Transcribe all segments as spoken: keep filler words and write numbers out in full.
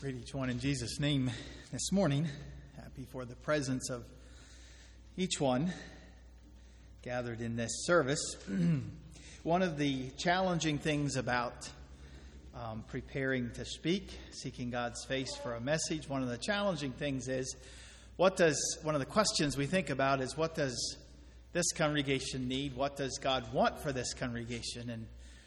Greet each one in Jesus' name this morning. Happy for the presence of each one gathered in this service. One of the challenging things about um, preparing to speak, seeking God's face for a message, one of the challenging things is, what does, one of the questions we think about is, what does this congregation need? What does God want for this congregation? And,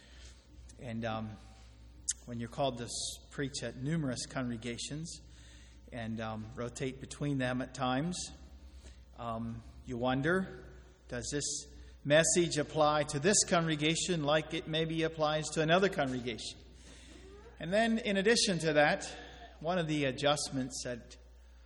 and, um, when you're called to preach at numerous congregations and um, rotate between them at times, um, you wonder, does this message apply to this congregation like it maybe applies to another congregation? And then in addition to that, one of the adjustments that,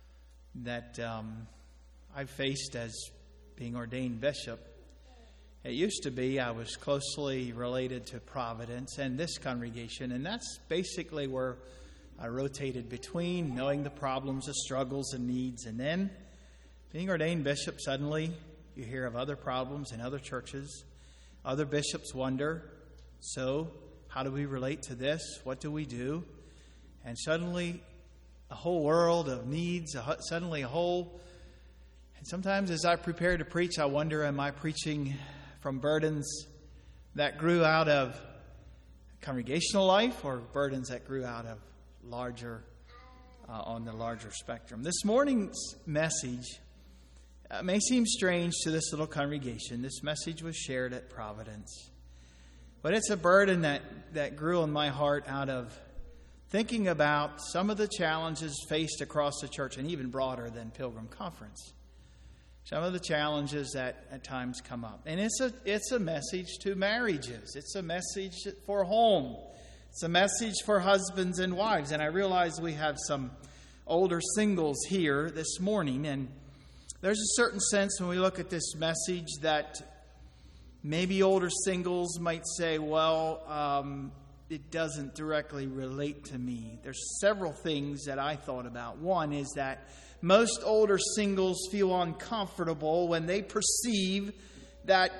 that um, I've faced as being ordained bishop, it used to be I was closely related to Providence and this congregation, and that's basically where I rotated between, knowing the problems, the struggles, and needs. And then, being ordained bishop, suddenly you hear of other problems in other churches. Other bishops wonder, so how do we relate to this? What do we do? And suddenly, a whole world of needs, a, suddenly a whole... And sometimes as I prepare to preach, I wonder, am I preaching from burdens that grew out of congregational life or burdens that grew out of larger, uh, on the larger spectrum? This morning's message uh, may seem strange to this little congregation. This message was shared at Providence. But it's a burden that, that grew in my heart out of thinking about some of the challenges faced across the church and even broader than Pilgrim Conference. Some of the challenges that at times come up. And it's a it's a message to marriages. It's a message for home. It's a message for husbands and wives. And I realize we have some older singles here this morning. And there's a certain sense when we look at this message that maybe older singles might say, well, um, it doesn't directly relate to me. There's several things that I thought about. One is that most older singles feel uncomfortable when they perceive that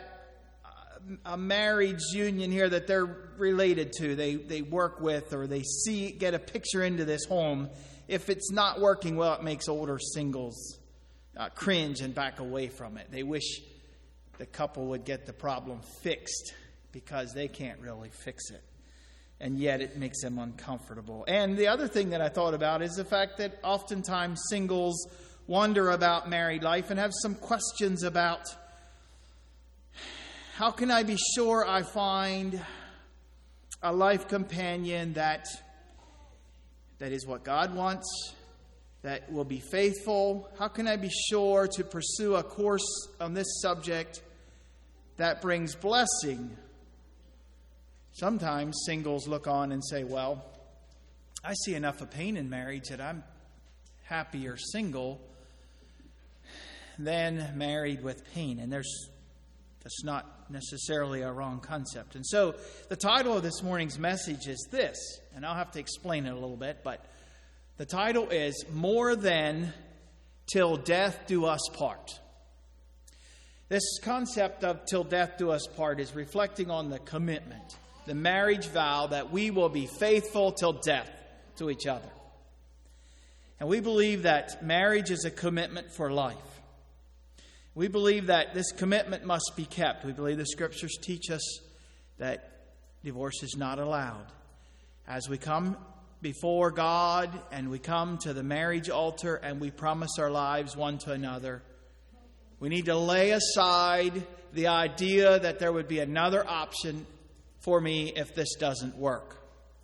a marriage union here that they're related to, they, they work with, or they see, get a picture into this home. If it's not working well, it makes older singles uh, cringe and back away from it. They wish the couple would get the problem fixed because they can't really fix it. And yet it makes them uncomfortable. And the other thing that I thought about is the fact that oftentimes singles wonder about married life and have some questions about, how can I be sure I find a life companion that that is what God wants, that will be faithful? How can I be sure to pursue a course on this subject that brings blessing? Sometimes singles look on and say, well, I see enough of pain in marriage that I'm happier single than married with pain. And there's that's not necessarily a wrong concept. And so the title of this morning's message is this, and I'll have to explain it a little bit, but the title is More Than Till Death Do Us Part. This concept of till death do us part is reflecting on the commitment, the marriage vow that we will be faithful till death to each other. And we believe that marriage is a commitment for life. We believe that this commitment must be kept. We believe the Scriptures teach us that divorce is not allowed. As we come before God and we come to the marriage altar and we promise our lives one to another, we need to lay aside the idea that there would be another option for me if this doesn't work.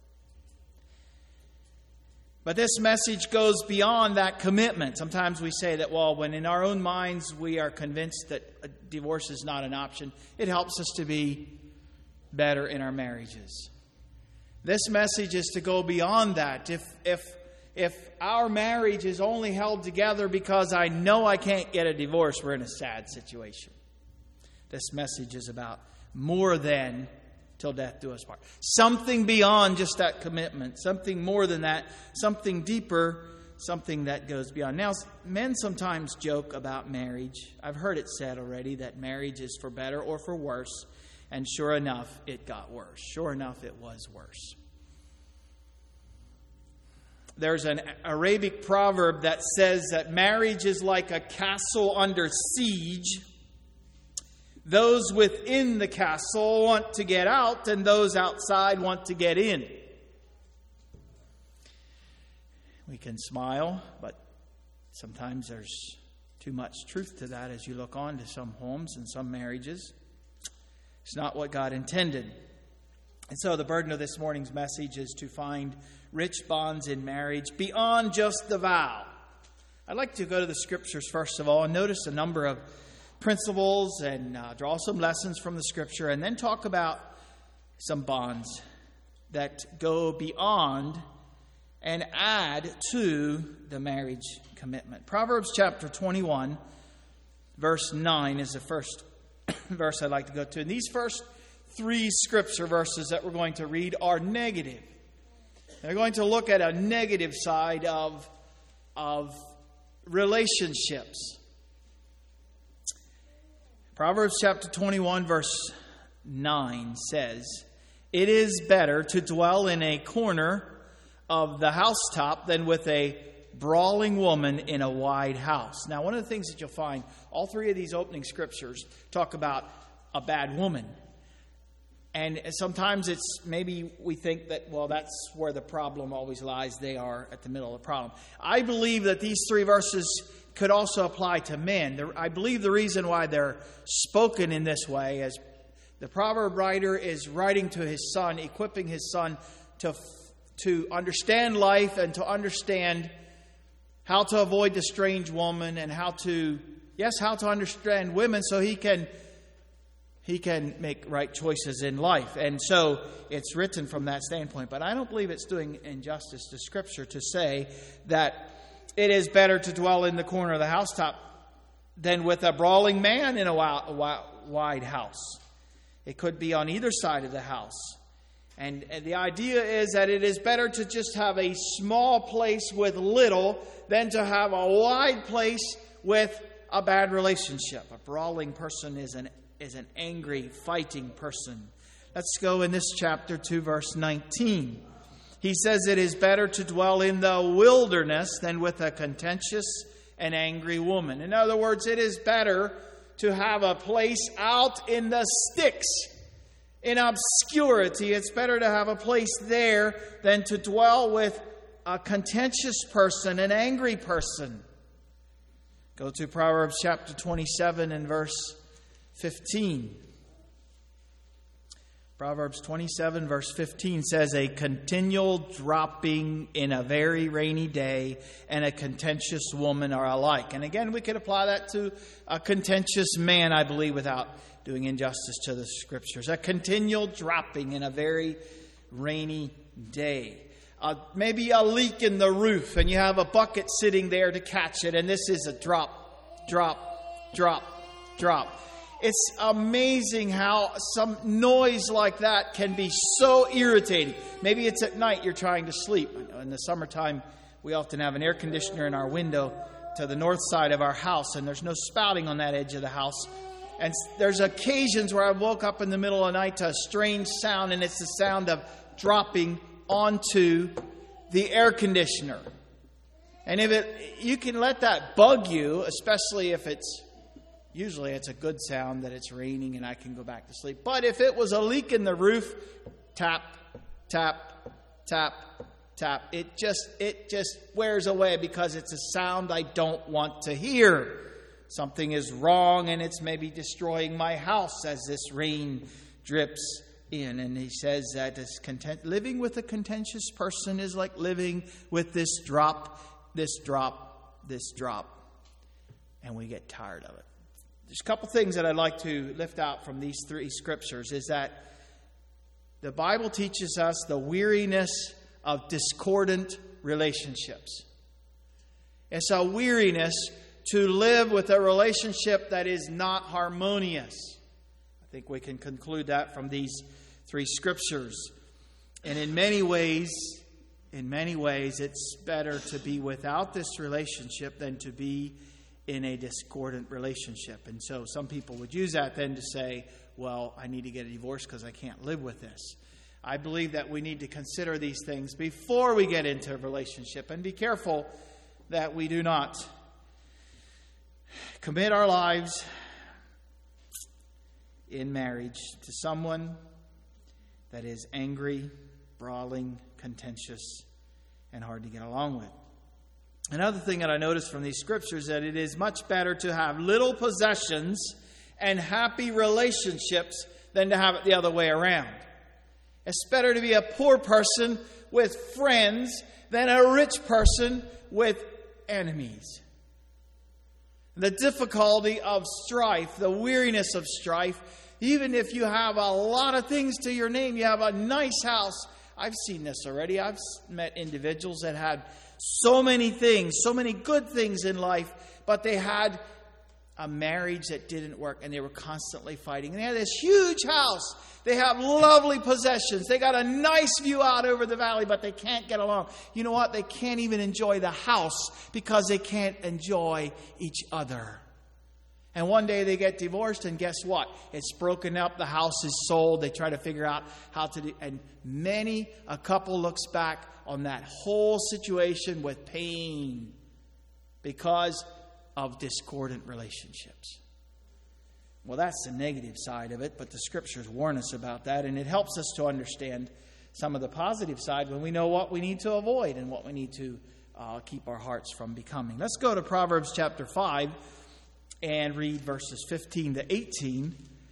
But this message goes beyond that commitment. Sometimes we say that, well, when in our own minds we are convinced that a divorce is not an option, it helps us to be better in our marriages. This message is to go beyond that. If if if our marriage is only held together because I know I can't get a divorce, we're in a sad situation. This message is about more than till death do us part. Something beyond just that commitment. Something more than that. Something deeper. Something that goes beyond. Now, men sometimes joke about marriage. I've heard it said already that marriage is for better or for worse. And sure enough, it got worse. Sure enough, it was worse. there's an Arabic proverb that says that marriage is like a castle under siege. Those within the castle want to get out, and those outside want to get in. We can smile, but sometimes there's too much truth to that as you look on to some homes and some marriages. It's not what God intended. And so the burden of this morning's message is to find rich bonds in marriage beyond just the vow. I'd like to go to the Scriptures first of all and notice a number of principles and uh, draw some lessons from the Scripture, and then talk about some bonds that go beyond and add to the marriage commitment. Proverbs chapter twenty-one, verse nine is the first verse I'd like to go to. And these first three scripture verses that we're going to read are negative. They're going to look at a negative side of, of relationships. Proverbs chapter twenty-one, verse nine says, "It is better to dwell in a corner of the housetop than with a brawling woman in a wide house." Now, one of the things that you'll find, all three of these opening scriptures talk about a bad woman. And sometimes it's maybe we think that, well, that's where the problem always lies. They are at the middle of the problem. I believe that these three verses could also apply to men. I believe the reason why they're spoken in this way is the proverb writer is writing to his son, equipping his son to to understand life and to understand how to avoid the strange woman and how to, yes, how to understand women so he can he can make right choices in life. And so it's written from that standpoint. But I don't believe it's doing injustice to Scripture to say that it is better to dwell in the corner of the housetop than with a brawling man in a wide house. It could be on either side of the house. And, and the idea is that it is better to just have a small place with little than to have a wide place with a bad relationship. A brawling person is an is an angry, fighting person. Let's go in this chapter to verse nineteen. He says, "It is better to dwell in the wilderness than with a contentious and angry woman." In other words, it is better to have a place out in the sticks, in obscurity. It's better to have a place there than to dwell with a contentious person, an angry person. Go to Proverbs chapter twenty-seven and verse fifteen. Proverbs twenty-seven verse fifteen says, "A continual dropping in a very rainy day and a contentious woman are alike." And again, we could apply that to a contentious man, I believe, without doing injustice to the Scriptures. A continual dropping in a very rainy day. Uh, maybe a leak in the roof and you have a bucket sitting there to catch it, and this is a drop, drop, drop, drop. It's amazing how some noise like that can be so irritating. Maybe it's at night you're trying to sleep. In the summertime, we often have an air conditioner in our window to the north side of our house, and there's no spouting on that edge of the house. And there's occasions where I woke up in the middle of the night to a strange sound, and it's the sound of dropping onto the air conditioner. And if it, you can let that bug you, especially if it's, usually it's a good sound that it's raining and I can go back to sleep. But if it was a leak in the roof, tap, tap, tap, tap, it just, it just wears away because it's a sound I don't want to hear. Something is wrong and it's maybe destroying my house as this rain drips in. And he says that this content, living with a contentious person is like living with this drop, this drop, this drop. And we get tired of it. There's a couple things that I'd like to lift out from these three scriptures is that the Bible teaches us the weariness of discordant relationships. It's a weariness to live with a relationship that is not harmonious. I think we can conclude that from these three scriptures. And in many ways, in many ways, it's better to be without this relationship than to be in a discordant relationship. And so some people would use that then to say, well, I need to get a divorce because I can't live with this. I believe that we need to consider these things before we get into a relationship, and be careful that we do not commit our lives in marriage to someone that is angry, brawling, contentious, and hard to get along with. Another thing that I noticed from these scriptures is that it is much better to have little possessions and happy relationships than to have it the other way around. It's better to be a poor person with friends than a rich person with enemies. The difficulty of strife, the weariness of strife, even if you have a lot of things to your name, you have a nice house. I've seen this already. I've met individuals that had so many things, so many good things in life, but they had a marriage that didn't work, and they were constantly fighting. And they had this huge house. They have lovely possessions. They got a nice view out over the valley, but they can't get along. You know what? They can't even enjoy the house because they can't enjoy each other. And one day they get divorced, and guess what? It's broken up. The house is sold. They try to figure out how to do. And many a couple looks back on that whole situation with pain because of discordant relationships. Well, that's the negative side of it, but the scriptures warn us about that, and it helps us to understand some of the positive side when we know what we need to avoid and what we need to uh, keep our hearts from becoming. Let's go to Proverbs chapter five and read verses fifteen to eighteen.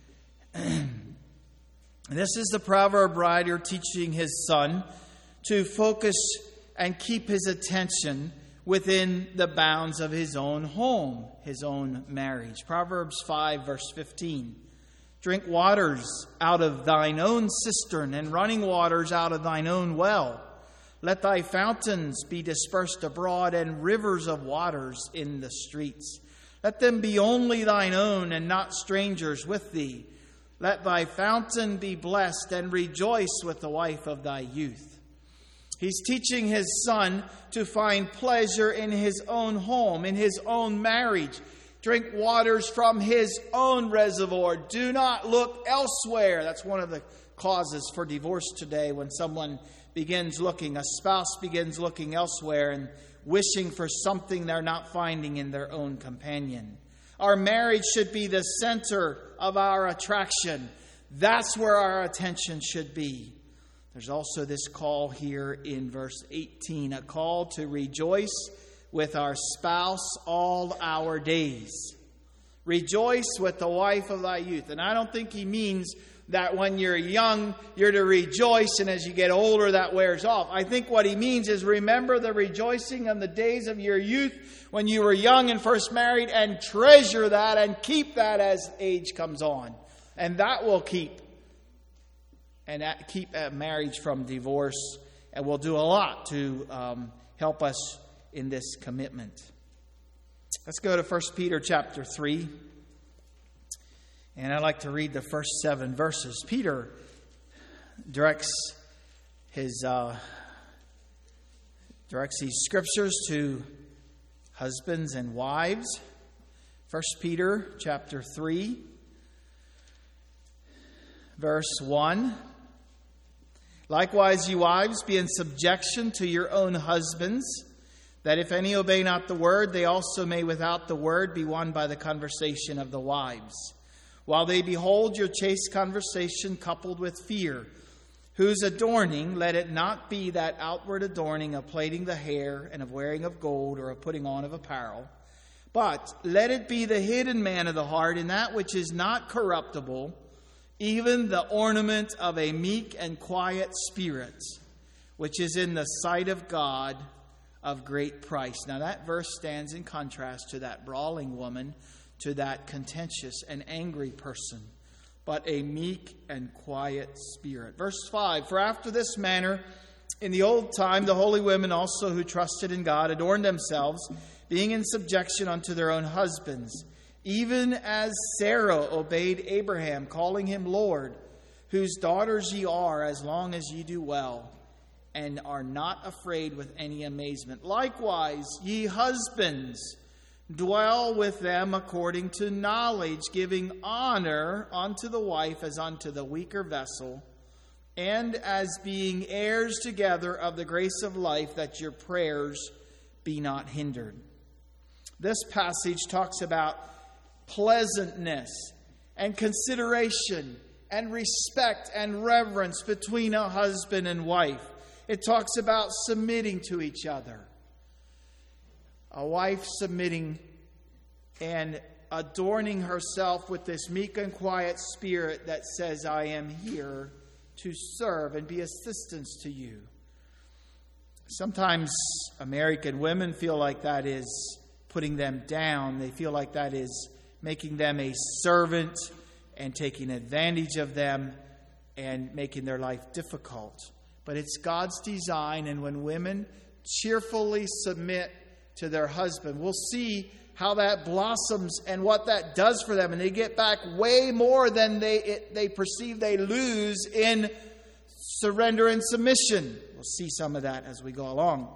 And this is the proverb writer teaching his son to focus and keep his attention within the bounds of his own home, his own marriage. Proverbs five, verse fifteen. Drink waters out of thine own cistern, and running waters out of thine own well. Let thy fountains be dispersed abroad, and rivers of waters in the streets. Let them be only thine own, and not strangers with thee. Let thy fountain be blessed, and rejoice with the wife of thy youth. He's teaching his son to find pleasure in his own home, in his own marriage. Drink waters from his own reservoir. Do not look elsewhere. That's one of the causes for divorce today, when someone begins looking, a spouse begins looking elsewhere and wishing for something they're not finding in their own companion. Our marriage should be the center of our attraction. That's where our attention should be. There's also this call here in verse eighteen, a call to rejoice with our spouse all our days. Rejoice with the wife of thy youth. And I don't think he means that when you're young, you're to rejoice, and as you get older, that wears off. I think what he means is remember the rejoicing on the days of your youth when you were young and first married, and treasure that and keep that as age comes on. And that will keep and keep a marriage from divorce, and will do a lot to um, help us in this commitment. Let's go to First Peter chapter three. And I'd like to read the first seven verses. Peter directs his uh, directs these scriptures to husbands and wives. First Peter chapter three, verse one. Likewise, you wives, be in subjection to your own husbands, that if any obey not the word, they also may without the word be won by the conversation of the wives. While they behold your chaste conversation coupled with fear, whose adorning, let it not be that outward adorning of plaiting the hair and of wearing of gold or of putting on of apparel, but let it be the hidden man of the heart in that which is not corruptible, even the ornament of a meek and quiet spirit, which is in the sight of God of great price. Now that verse stands in contrast to that brawling woman, to that contentious and angry person, but a meek and quiet spirit. Verse five, for after this manner, in the old time, the holy women also who trusted in God adorned themselves, being in subjection unto their own husbands, even as Sarah obeyed Abraham, calling him Lord, whose daughters ye are, as long as ye do well, and are not afraid with any amazement. Likewise, ye husbands, dwell with them according to knowledge, giving honor unto the wife as unto the weaker vessel, and as being heirs together of the grace of life, that your prayers be not hindered. This passage talks about pleasantness and consideration and respect and reverence between a husband and wife. It talks about submitting to each other. A wife submitting and adorning herself with this meek and quiet spirit that says, I am here to serve and be assistance to you. Sometimes American women feel like that is putting them down. They feel like that is making them a servant and taking advantage of them and making their life difficult. But it's God's design, and when women cheerfully submit to their husband, we'll see how that blossoms and what that does for them. And they get back way more than they it, they perceive they lose in surrender and submission. We'll see some of that as we go along.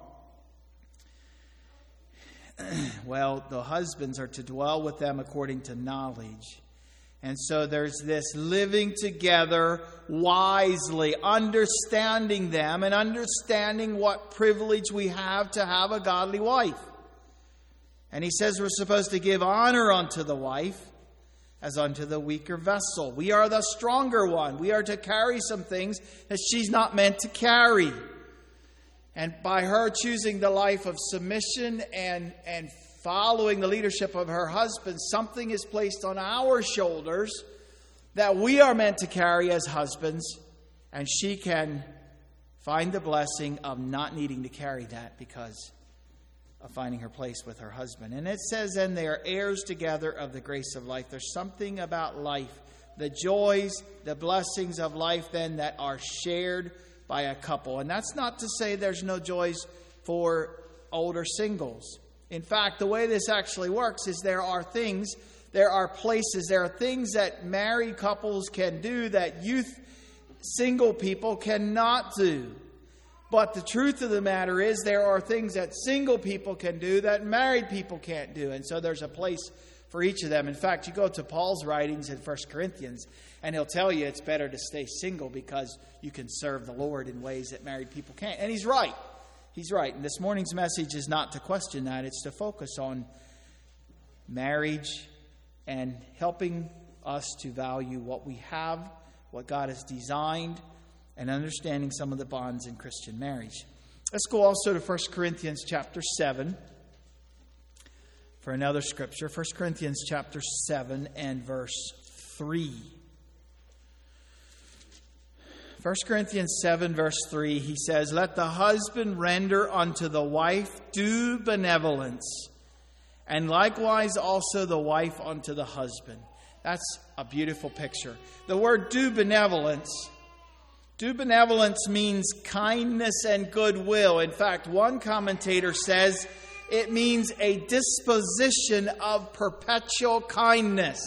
Well, the husbands are to dwell with them according to knowledge. And so there's this living together wisely, understanding them and understanding what privilege we have to have a godly wife. And he says we're supposed to give honor unto the wife as unto the weaker vessel. We are the stronger one. We are to carry some things that she's not meant to carry. And by her choosing the life of submission and, and following the leadership of her husband, something is placed on our shoulders that we are meant to carry as husbands, and she can find the blessing of not needing to carry that because of finding her place with her husband. And it says, and they are heirs together of the grace of life. There's something about life, the joys, the blessings of life then that are shared by a couple. And that's not to say there's no joys for older singles. In fact, the way this actually works is there are things, there are places, there are things that married couples can do that youth single people cannot do. But the truth of the matter is there are things that single people can do that married people can't do. And so there's a place for each of them. In fact, you go to Paul's writings in First Corinthians, and he'll tell you it's better to stay single because you can serve the Lord in ways that married people can't. And he's right. He's right. And this morning's message is not to question that. It's to focus on marriage and helping us to value what we have, what God has designed, and understanding some of the bonds in Christian marriage. Let's go also to First Corinthians chapter seven for another scripture. First Corinthians chapter seven and verse three. First Corinthians seven, verse three, he says, let the husband render unto the wife due benevolence, and likewise also the wife unto the husband. That's a beautiful picture. The word due benevolence, due benevolence means kindness and goodwill. In fact, one commentator says it means a disposition of perpetual kindness.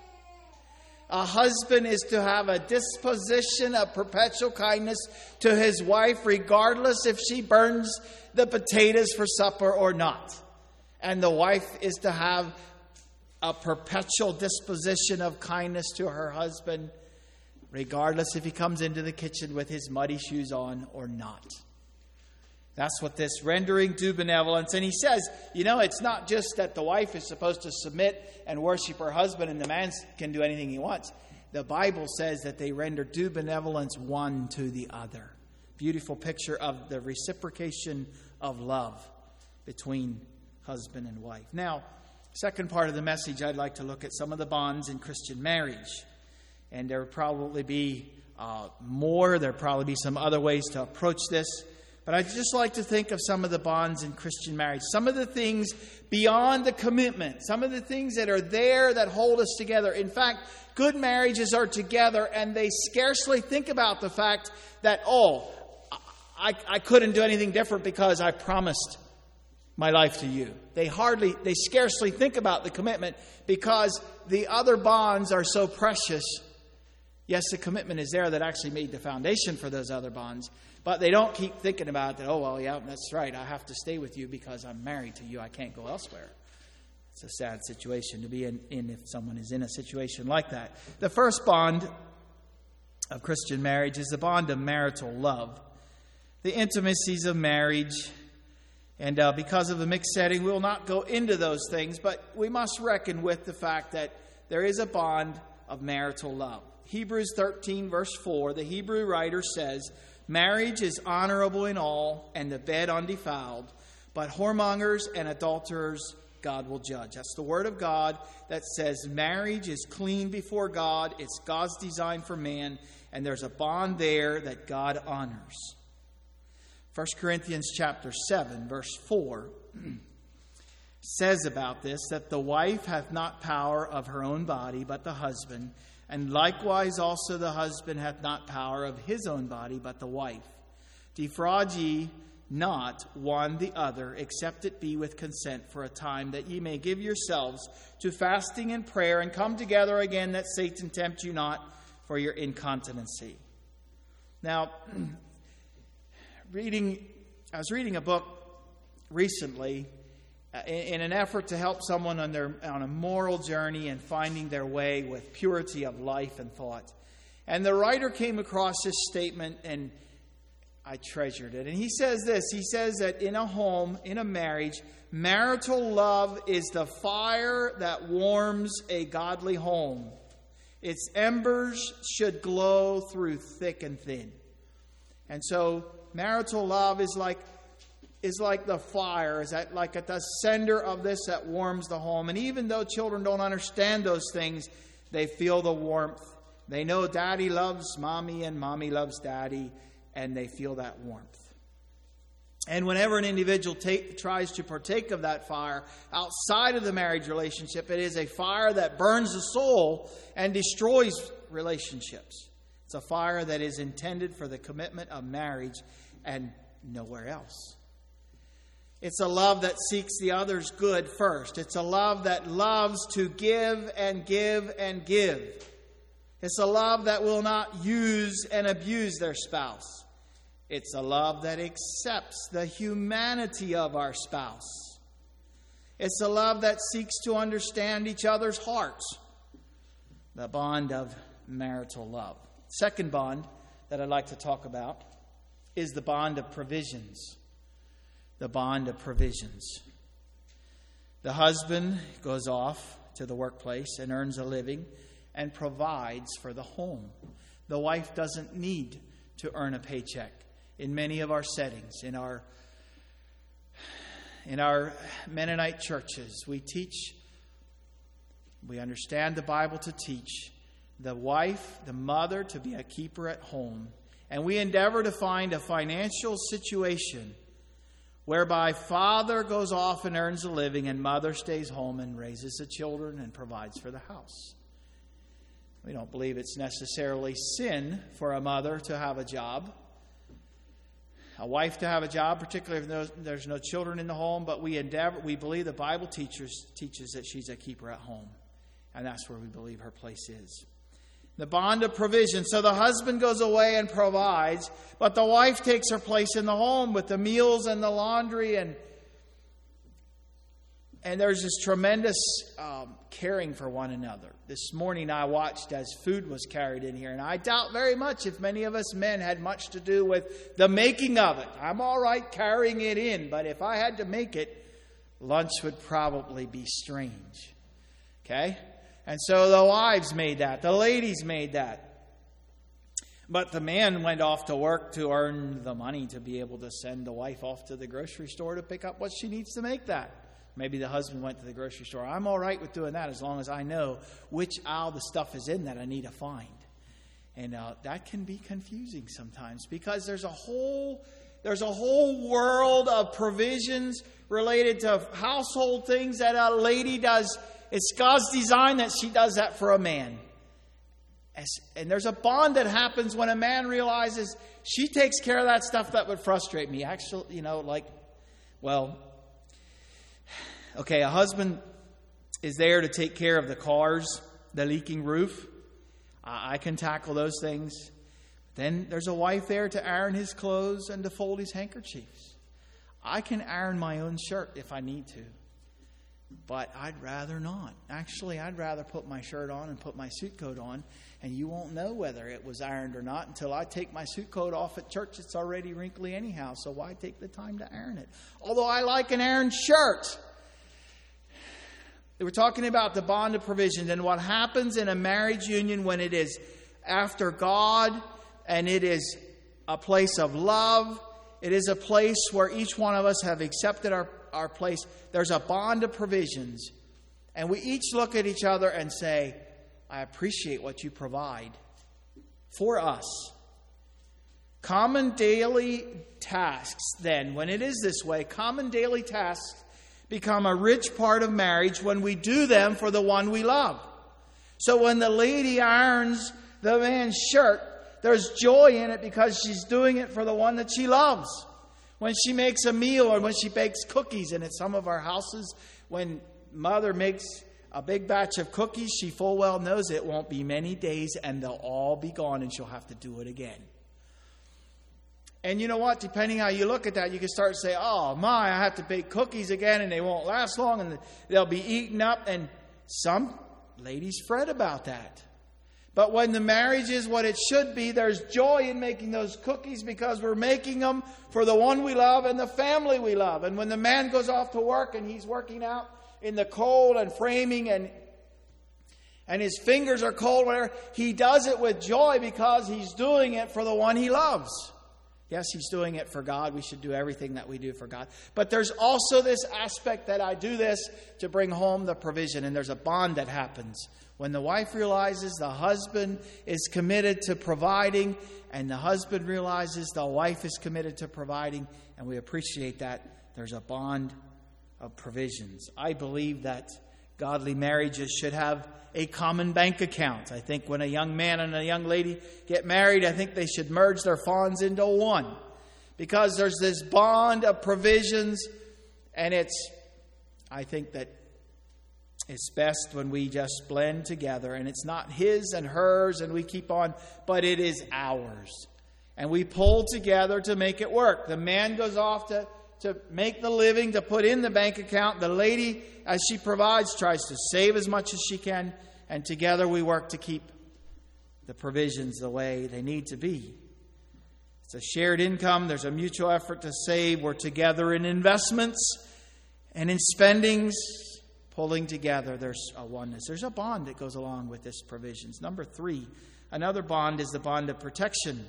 A husband is to have a disposition of perpetual kindness to his wife, regardless if she burns the potatoes for supper or not. And the wife is to have a perpetual disposition of kindness to her husband, regardless if he comes into the kitchen with his muddy shoes on or not. That's what this rendering due benevolence. And he says, you know, it's not just that the wife is supposed to submit and worship her husband and the man can do anything he wants. The Bible says that they render due benevolence one to the other. Beautiful picture of the reciprocation of love between husband and wife. Now, second part of the message, I'd like to look at some of the bonds in Christian marriage. And there will probably be uh, more. There will probably be some other ways to approach this. But I'd just like to think of some of the bonds in Christian marriage. Some of the things beyond the commitment. Some of the things that are there that hold us together. In fact, good marriages are together and they scarcely think about the fact that, oh, I, I couldn't do anything different because I promised my life to you. They hardly, they scarcely think about the commitment because the other bonds are so precious. Yes, the commitment is there that actually made the foundation for those other bonds. But they don't keep thinking about that, oh, well, yeah, that's right. I have to stay with you because I'm married to you. I can't go elsewhere. It's a sad situation to be in, in if someone is in a situation like that. The first bond of Christian marriage is the bond of marital love, the intimacies of marriage. And uh, because of the mixed setting, we will not go into those things, but we must reckon with the fact that there is a bond of marital love. Hebrews thirteen, verse four, the Hebrew writer says, "Marriage is honorable in all, and the bed undefiled, but whoremongers and adulterers God will judge." That's the word of God that says marriage is clean before God. It's God's design for man, and there's a bond there that God honors. First Corinthians chapter seven, verse four says about this, that the wife hath not power of her own body, but the husband, and likewise also the husband hath not power of his own body, but the wife. Defraud ye not one the other, except it be with consent for a time, that ye may give yourselves to fasting and prayer, and come together again, that Satan tempt you not for your incontinency. Now, reading, I was reading a book recently uh, in, in an effort to help someone on their on a moral journey and finding their way with purity of life and thought. And the writer came across this statement, and I treasured it. And he says this, he says that in a home, in a marriage, marital love is the fire that warms a godly home. Its embers should glow through thick and thin. And so marital love is like is like the fire, is that like at the center of this that warms the home. And even though children don't understand those things, they feel the warmth. They know daddy loves mommy and mommy loves daddy, and they feel that warmth. And whenever an individual take, tries to partake of that fire outside of the marriage relationship, it is a fire that burns the soul and destroys relationships. It's a fire that is intended for the commitment of marriage and nowhere else. It's a love that seeks the other's good first. It's a love that loves to give and give and give. It's a love that will not use and abuse their spouse. It's a love that accepts the humanity of our spouse. It's a love that seeks to understand each other's hearts. The bond of marital love. Second bond that I'd like to talk about is the bond of provisions. The bond of provisions. The husband goes off to the workplace and earns a living and provides for the home. The wife doesn't need to earn a paycheck. In many of our settings, in our in our Mennonite churches, we teach, we understand the Bible to teach the wife, the mother, to be a keeper at home. And we endeavor to find a financial situation whereby father goes off and earns a living and mother stays home and raises the children and provides for the house. We don't believe it's necessarily sin for a mother to have a job, a wife to have a job, particularly if there's, there's no children in the home, but we endeavor, we believe the Bible teaches, teaches that she's a keeper at home. And that's where we believe her place is. The bond of provision. So the husband goes away and provides, but the wife takes her place in the home with the meals and the laundry, and and there's this tremendous um, caring for one another. This morning I watched as food was carried in here, and I doubt very much if many of us men had much to do with the making of it. I'm all right carrying it in, but if I had to make it, lunch would probably be strange. Okay? And so the wives made that. The ladies made that. But the man went off to work to earn the money to be able to send the wife off to the grocery store to pick up what she needs to make that. Maybe the husband went to the grocery store. I'm all right with doing that as long as I know which aisle the stuff is in that I need to find. And uh, that can be confusing sometimes because there's a whole there's a whole world of provisions related to household things that a lady does. It's God's design that she does that for a man. As, and there's a bond that happens when a man realizes she takes care of that stuff that would frustrate me. Actually, you know, like, well, okay, a husband is there to take care of the cars, the leaking roof. I can tackle those things. Then there's a wife there to iron his clothes and to fold his handkerchiefs. I can iron my own shirt if I need to. but I'd rather not. Actually, I'd rather put my shirt on and put my suit coat on, and you won't know whether it was ironed or not until I take my suit coat off at church. It's already wrinkly anyhow, so why take the time to iron it? Although I like an ironed shirt. We're talking about the bond of provision and what happens in a marriage union when it is after God and it is a place of love. It is a place where each one of us have accepted our, our place. There's a bond of provisions. And we each look at each other and say, I appreciate what you provide for us. Common daily tasks, then, when it is this way, common daily tasks become a rich part of marriage when we do them for the one we love. So when the lady irons the man's shirt, there's joy in it because she's doing it for the one that she loves. When she makes a meal or when she bakes cookies, and at some of our houses, when mother makes a big batch of cookies, she full well knows it won't be many days and they'll all be gone and she'll have to do it again. And you know what? Depending how you look at that, you can start to say, oh my, I have to bake cookies again and they won't last long and they'll be eaten up. And some ladies fret about that. But when the marriage is what it should be, there's joy in making those cookies because we're making them for the one we love and the family we love. And when the man goes off to work and he's working out in the cold and framing and and his fingers are cold, whatever, he does it with joy because he's doing it for the one he loves. Yes, he's doing it for God. We should do everything that we do for God. But there's also this aspect that I do this to bring home the provision. And there's a bond that happens. When the wife realizes the husband is committed to providing, and the husband realizes the wife is committed to providing, and we appreciate that, there's a bond of provisions. I believe that godly marriages should have a common bank account. I think when a young man and a young lady get married, I think they should merge their funds into one. Because there's this bond of provisions, and it's, I think that it's best when we just blend together, and it's not his and hers and we keep on, but it is ours. And we pull together to make it work. The man goes off to to make the living, to put in the bank account. The lady, as she provides, tries to save as much as she can. And together we work to keep the provisions the way they need to be. It's a shared income. There's a mutual effort to save. We're together in investments and in spendings. Pulling together, there's a oneness. There's a bond that goes along with this provisions. Number three, another bond is the bond of protection.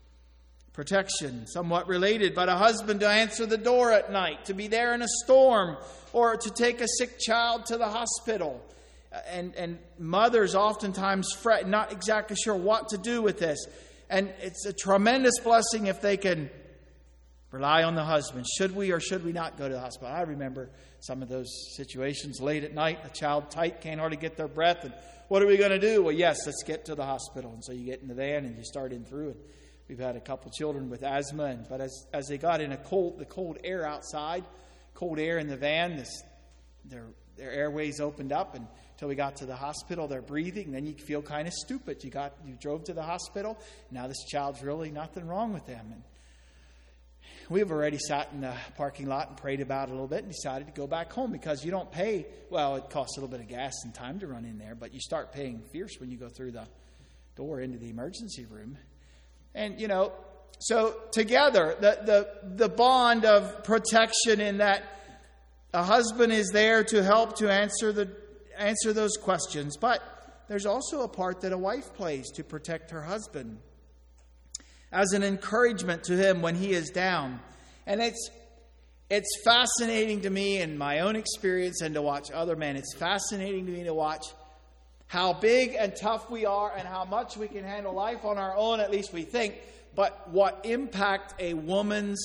Protection, somewhat related, but a husband to answer the door at night, to be there in a storm, or to take a sick child to the hospital. And, and mothers oftentimes fret, not exactly sure what to do with this. And it's a tremendous blessing if they can rely on the husband. Should we or should we not go to the hospital? I remember some of those situations late at night, a child tight, can't hardly get their breath. And what are we going to do? Well, yes, let's get to the hospital. And so you get in the van and you start in through it. We've had a couple children with asthma, and, but as as they got in a cold, the cold air outside, cold air in the van, this, their their airways opened up, and until we got to the hospital, they're breathing. Then you feel kind of stupid. You got you drove to the hospital. Now this child's really nothing wrong with them. And we've already sat in the parking lot and prayed about it a little bit and decided to go back home because you don't pay. Well, it costs a little bit of gas and time to run in there, but you start paying fierce when you go through the door into the emergency room. And, you know, so together, the, the, the bond of protection in that a husband is there to help to answer the answer those questions. But there's also a part that a wife plays to protect her husband as an encouragement to him when he is down. And it's it's fascinating to me in my own experience and to watch other men. It's fascinating to me to watch how big and tough we are and how much we can handle life on our own, at least we think, but what impact a woman's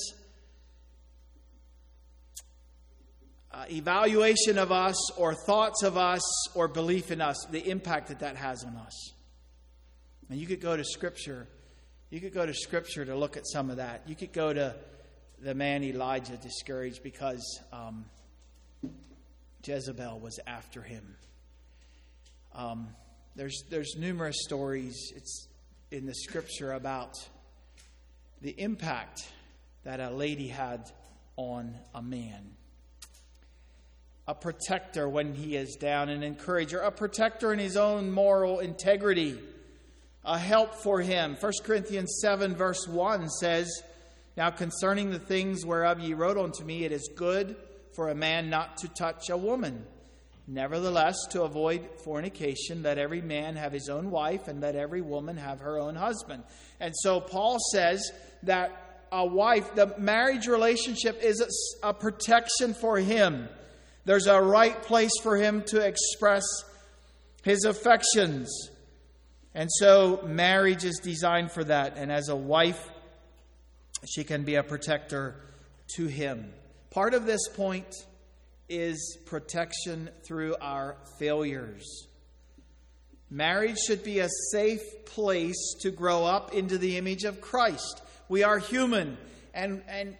uh, evaluation of us or thoughts of us or belief in us, the impact that that has on us. And you could go to Scripture. You could go to Scripture to look at some of that. You could go to the man Elijah discouraged because um, Jezebel was after him. Um, there's there's numerous stories it's in the Scripture about the impact that a lady had on a man. a protector when he is down, an encourager, a protector in his own moral integrity, a help for him. First Corinthians seven verse one says, "Now concerning the things whereof ye wrote unto me, it is good for a man not to touch a woman. Nevertheless, to avoid fornication, let every man have his own wife, and let every woman have her own husband." And so Paul says that a wife, the marriage relationship is a, a protection for him. There's a right place for him to express his affections. And so marriage is designed for that. And as a wife, she can be a protector to him. Part of this point is protection through our failures. Marriage should be a safe place to grow up into the image of Christ. We are human, and, and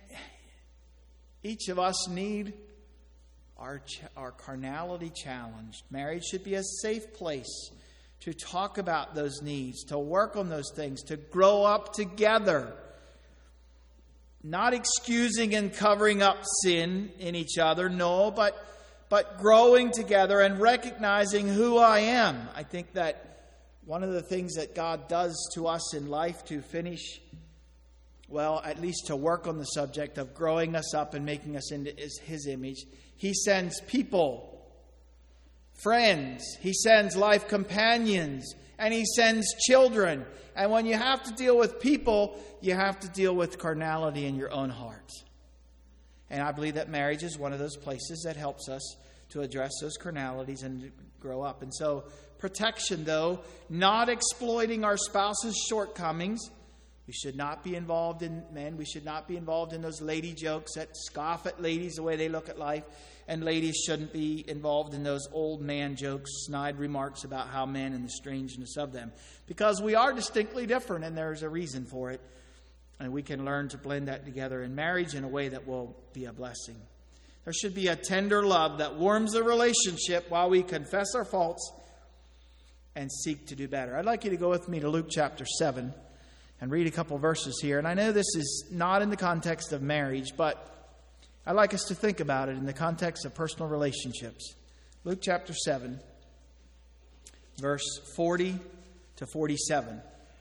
each of us need our, our carnality challenged. Marriage should be a safe place to talk about those needs, to work on those things, to grow up together. Not excusing and covering up sin in each other, no, but but growing together and recognizing who I am. I think that one of the things that God does to us in life to finish, well, at least to work on the subject of growing us up and making us into His image, He sends people, friends, He sends life companions, and He sends children. And when you have to deal with people, you have to deal with carnality in your own heart. And I believe that marriage is one of those places that helps us to address those carnalities and to grow up. And so protection, though, not exploiting our spouse's shortcomings. We should not be involved in, men, we should not be involved in those lady jokes that scoff at ladies the way they look at life. And ladies shouldn't be involved in those old man jokes, snide remarks about how men and the strangeness of them. Because we are distinctly different, and there's a reason for it. And we can learn to blend that together in marriage in a way that will be a blessing. There should be a tender love that warms the relationship while we confess our faults and seek to do better. I'd like you to go with me to Luke chapter seven and read a couple verses here. And I know this is not in the context of marriage, but I'd like us to think about it in the context of personal relationships. Luke chapter seven, verse forty to forty-seven.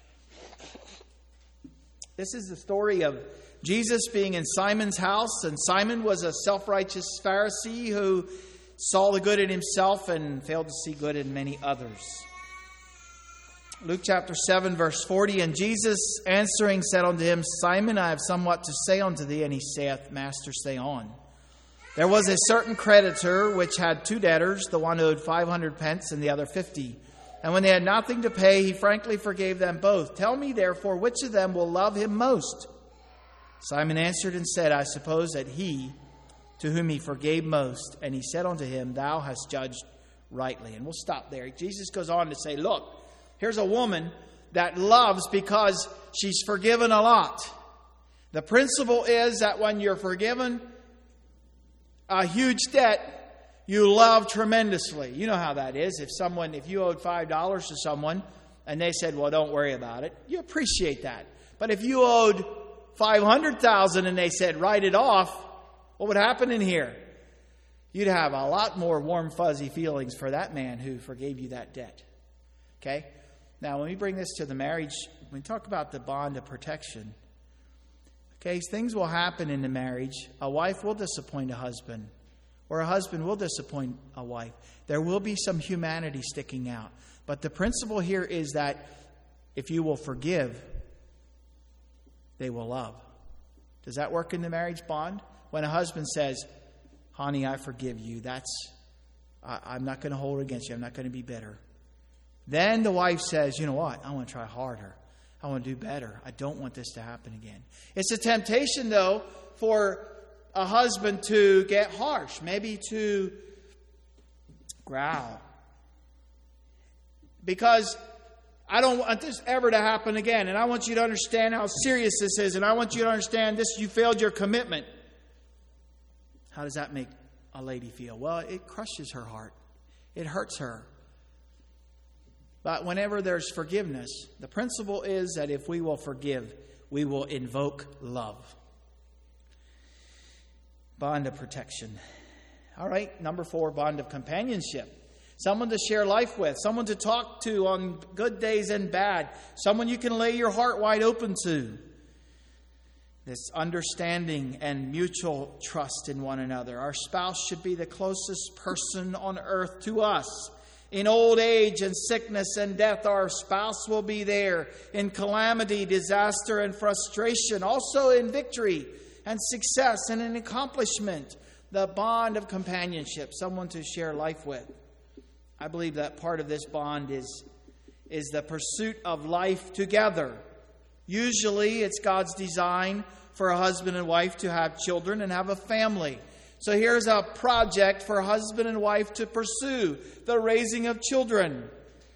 This is the story of Jesus being in Simon's house, and Simon was a self-righteous Pharisee who saw the good in himself and failed to see good in many others. Luke chapter seven, verse forty, "And Jesus answering said unto him, Simon, I have somewhat to say unto thee. And he saith, Master, say on. There was a certain creditor which had two debtors, the one owed five hundred pence and the other fifty. And when they had nothing to pay, he frankly forgave them both. Tell me, therefore, which of them will love him most? Simon answered and said, I suppose that he to whom he forgave most. And he said unto him, Thou hast judged rightly." And we'll stop there. Jesus goes on to say, look, here's a woman that loves because she's forgiven a lot. The principle is that when you're forgiven a huge debt, you love tremendously. You know how that is. If someone, if you owed five dollars to someone and they said, well, don't worry about it, you appreciate that. But if you owed five hundred thousand dollars and they said, write it off, what would happen in here? You'd have a lot more warm, fuzzy feelings for that man who forgave you that debt. Okay? Now, when we bring this to the marriage, when we talk about the bond of protection, okay, things will happen in the marriage. A wife will disappoint a husband, or a husband will disappoint a wife. There will be some humanity sticking out. But the principle here is that if you will forgive, they will love. Does that work in the marriage bond? When a husband says, honey, I forgive you, that's, I, I'm not going to hold it against you. I'm not going to be bitter. Then the wife says, you know what? I want to try harder. I want to do better. I don't want this to happen again. It's a temptation, though, for a husband to get harsh, maybe to growl. Because I don't want this ever to happen again. And I want you to understand how serious this is. And I want you to understand this. You failed your commitment. How does that make a lady feel? Well, it crushes her heart. It hurts her. But whenever there's forgiveness, the principle is that if we will forgive, we will invoke love. Bond of protection. All right, number four, bond of companionship. Someone to share life with, someone to talk to on good days and bad, someone you can lay your heart wide open to. This understanding and mutual trust in one another. Our spouse should be the closest person on earth to us. In old age and sickness and death, our spouse will be there. In calamity, disaster, and frustration. Also in victory and success and in accomplishment. The bond of companionship, someone to share life with. I believe that part of this bond is, is the pursuit of life together. Usually it's God's design for a husband and wife to have children and have a family. So here's a project for a husband and wife to pursue, the raising of children.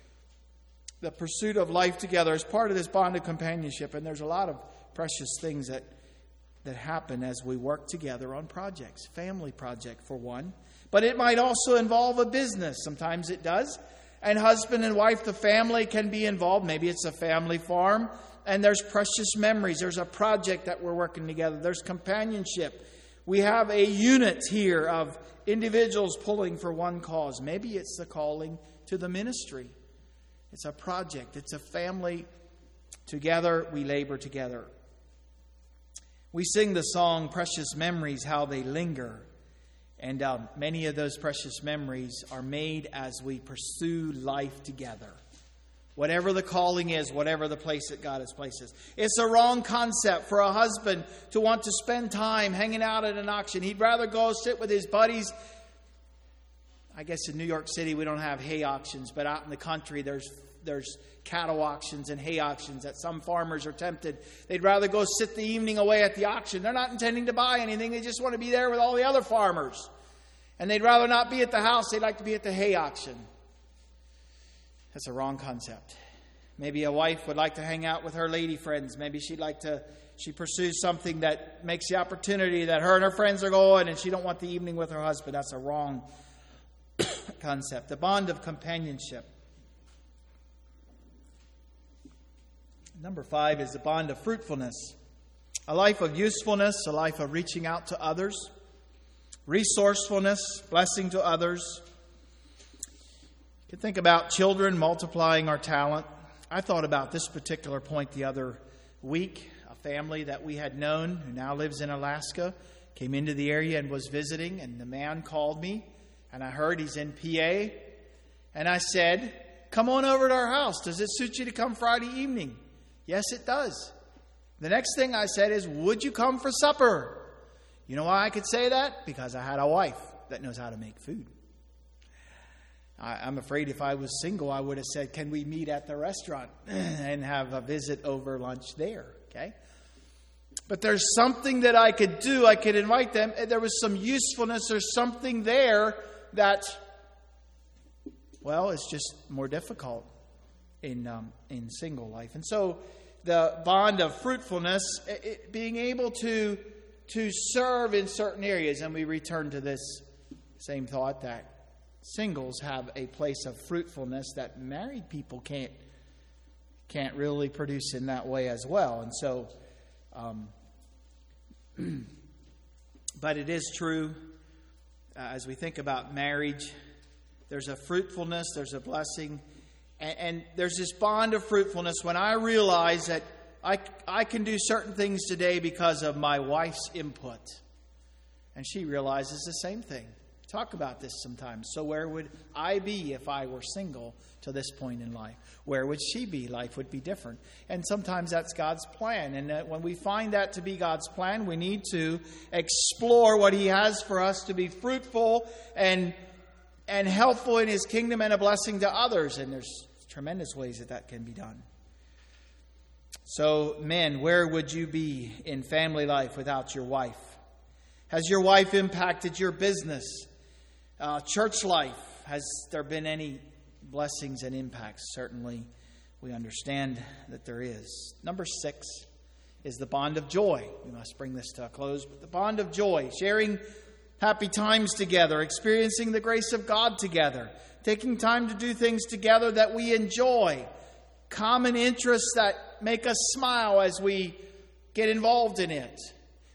The pursuit of life together is part of this bond of companionship. And there's a lot of precious things that, that happen as we work together on projects. Family project, for one. But it might also involve a business. Sometimes it does. And husband and wife, the family can be involved. Maybe it's a family farm. And there's precious memories. There's a project that we're working together. There's companionship. We have a unit here of individuals pulling for one cause. Maybe it's the calling to the ministry. It's a project. It's a family. Together, we labor together. We sing the song, Precious Memories, How They Linger. And uh, many of those precious memories are made as we pursue life together. Whatever the calling is, whatever the place that God has placed us. It's a wrong concept for a husband to want to spend time hanging out at an auction. He'd rather go sit with his buddies. I guess in New York City we don't have hay auctions, but out in the country there's there's cattle auctions and hay auctions that some farmers are tempted. They'd rather go sit the evening away at the auction. They're not intending to buy anything. They just want to be there with all the other farmers. And they'd rather not be at the house. They'd like to be at the hay auction. That's a wrong concept. Maybe a wife would like to hang out with her lady friends. Maybe she'd like to, she pursues something that makes the opportunity that her and her friends are going and she don't want the evening with her husband. That's a wrong concept. The bond of companionship. Number five is the bond of fruitfulness. A life of usefulness, a life of reaching out to others. Resourcefulness, blessing to others. You can think about children multiplying our talent. I thought about this particular point the other week. A family that we had known who now lives in Alaska came into the area and was visiting, and the man called me, and I heard he's in P A. And I said, come on over to our house. Does it suit you to come Friday evening? Yes, it does. The next thing I said is, would you come for supper? You know why I could say that? Because I had a wife that knows how to make food. I, I'm afraid if I was single, I would have said, can we meet at the restaurant and have a visit over lunch there? Okay. But there's something that I could do. I could invite them. There was some usefulness. There's something there that, well, it's just more difficult in um, in single life. And so the bond of fruitfulness, it, it, being able to to serve in certain areas. And we return to this same thought that singles have a place of fruitfulness that married people can't can't really produce in that way as well. And so, um, but it is true, uh, as we think about marriage, there's a fruitfulness, there's a blessing, and, and there's this bond of fruitfulness when I realize that I, I can do certain things today because of my wife's input. And she realizes the same thing. Talk about this sometimes. So where would I be if I were single to this point in life? Where would she be? Life would be different. And sometimes that's God's plan. And that when we find that to be God's plan, we need to explore what He has for us to be fruitful and and helpful in His kingdom and a blessing to others. And there's tremendous ways that that can be done. So, men, where would you be in family life without your wife? Has your wife impacted your business? Uh, church life, has there been any blessings and impacts? Certainly, we understand that there is. Number six is the bond of joy. We must bring this to a close. But the bond of joy, sharing happy times together, experiencing the grace of God together, taking time to do things together that we enjoy, common interests that make us smile as we get involved in it.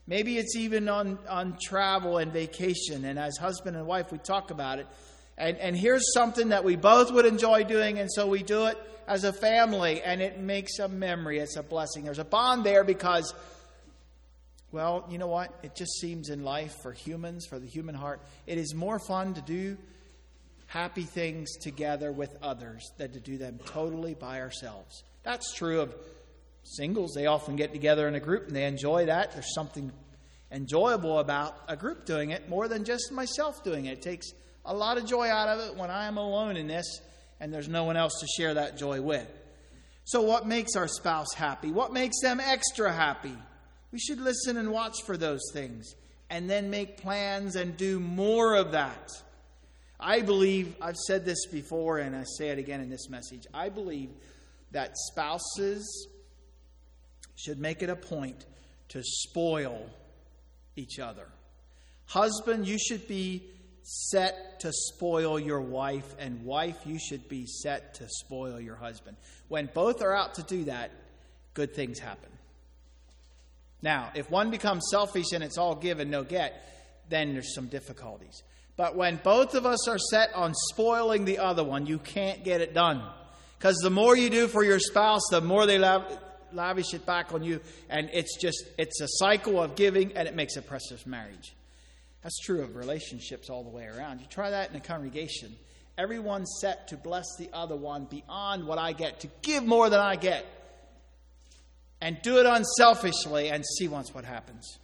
Maybe it's even on, on travel and vacation. And as husband and wife, we talk about it. And, and here's something that we both would enjoy doing, and so we do it as a family, and it makes a memory. It's a blessing. There's a bond there because, well, you know what? It just seems in life for humans, for the human heart, it is more fun to do happy things together with others than to do them totally by ourselves. That's true of singles. They often get together in a group and they enjoy that. There's something enjoyable about a group doing it more than just myself doing it. It takes a lot of joy out of it when I am alone in this and there's no one else to share that joy with. So what makes our spouse happy? What makes them extra happy? We should listen and watch for those things and then make plans and do more of that. I believe, I've said this before and I say it again in this message, I believe that spouses should make it a point to spoil each other. Husband, you should be set to spoil your wife, and wife, you should be set to spoil your husband. When both are out to do that, good things happen. Now, if one becomes selfish and it's all give and no get, then there's some difficulties. But when both of us are set on spoiling the other one, you can't get it done. Because the more you do for your spouse, the more they lav- lavish it back on you. And it's just, it's a cycle of giving, and it makes a precious marriage. That's true of relationships all the way around. You try that in a congregation. Everyone's set to bless the other one beyond what I get, to give more than I get. And do it unselfishly and see once what happens.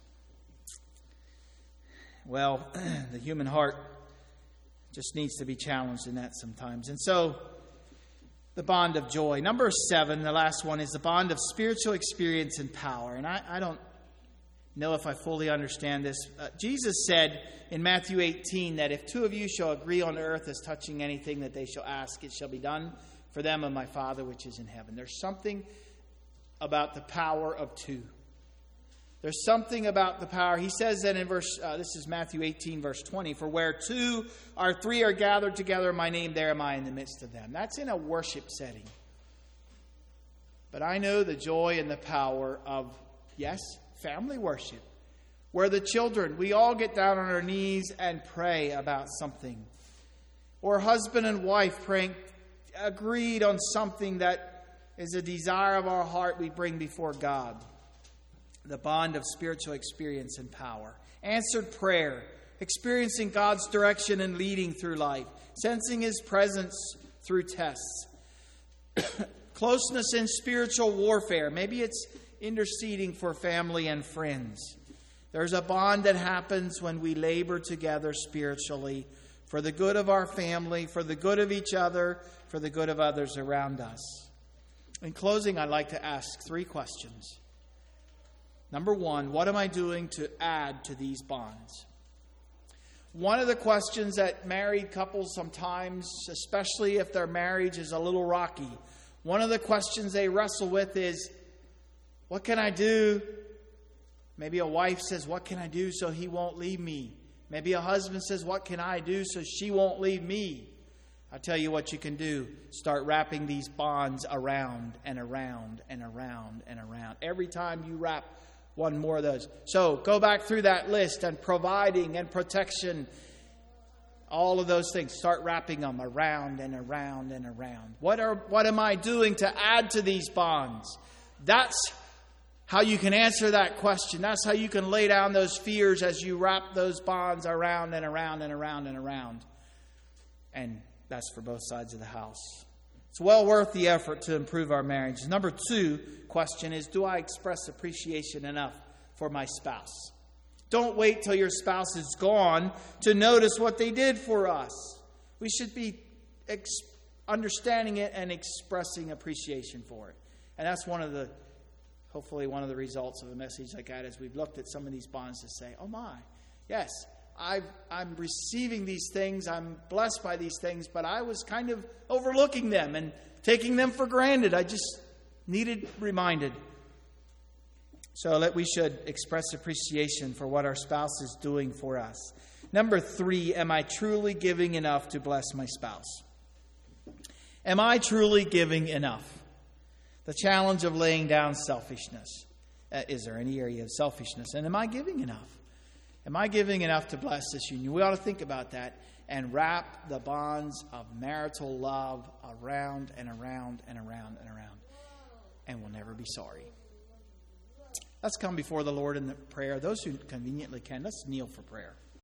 Well, the human heart just needs to be challenged in that sometimes. And so, the bond of joy. Number seven, the last one, is the bond of spiritual experience and power. And I, I don't know if I fully understand this. Uh, Jesus said in Matthew eighteen that if two of you shall agree on earth as touching anything that they shall ask, it shall be done for them of my Father which is in heaven. There's something about the power of two. There's something about the power. He says that in verse, uh, this is Matthew eighteen, verse twenty, for where two or three are gathered together in my name, there am I in the midst of them. That's in a worship setting. But I know the joy and the power of, yes, family worship, where the children, we all get down on our knees and pray about something. Or husband and wife praying, agreed on something that is a desire of our heart we bring before God. The bond of spiritual experience and power. Answered prayer. Experiencing God's direction and leading through life. Sensing His presence through tests. Closeness in spiritual warfare. Maybe it's interceding for family and friends. There's a bond that happens when we labor together spiritually for the good of our family, for the good of each other, for the good of others around us. In closing, I'd like to ask three questions. Number one, what am I doing to add to these bonds? One of the questions that married couples sometimes, especially if their marriage is a little rocky, one of the questions they wrestle with is, what can I do? Maybe a wife says, what can I do so he won't leave me? Maybe a husband says, what can I do so she won't leave me? I'll tell you what you can do. Start wrapping these bonds around and around and around and around. Every time you wrap one more of those. So go back through that list and providing and protection. All of those things. Start wrapping them around and around and around. What are what am I doing to add to these bonds? That's how you can answer that question. That's how you can lay down those fears as you wrap those bonds around and around and around and around. And that's for both sides of the house. It's well worth the effort to improve our marriage. Number two question is, do I express appreciation enough for my spouse? Don't wait till your spouse is gone to notice what they did for us. We should be ex- understanding it and expressing appreciation for it. And that's one of the, hopefully one of the results of a message like that, as we've looked at some of these bonds to say, oh my, yes, I've, I'm receiving these things, I'm blessed by these things, but I was kind of overlooking them and taking them for granted. I just needed reminded. So that we should express appreciation for what our spouse is doing for us. Number three, am I truly giving enough to bless my spouse? Am I truly giving enough? The challenge of laying down selfishness. Uh, is there any area of selfishness? And am I giving enough? Am I giving enough to bless this union? We ought to think about that and wrap the bonds of marital love around and around and around and around. And we'll never be sorry. Let's come before the Lord in the prayer. Those who conveniently can, let's kneel for prayer.